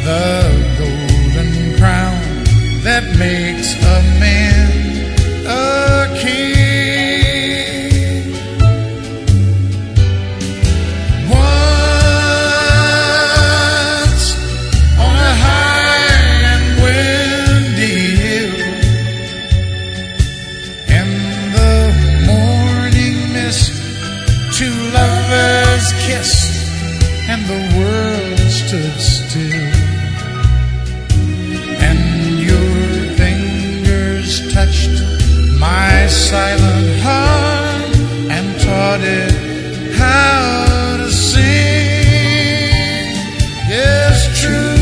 the golden crown that makes a man a king. Once on a high and windy hill, in the morning mist, two lovers kissed and the world stood still. Touched my silent heart and taught it how to sing. Yes, true.